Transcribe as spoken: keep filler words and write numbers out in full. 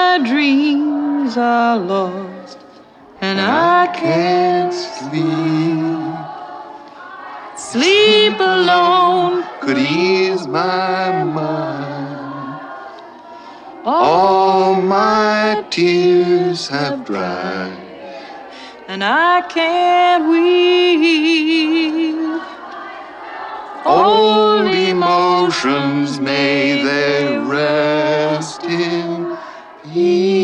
my dreams are lost, and, and I, I can't sleep. Sleep alone could ease my mind. All my tears have dried, and I can't weep. Old emotions, may they rest in peace.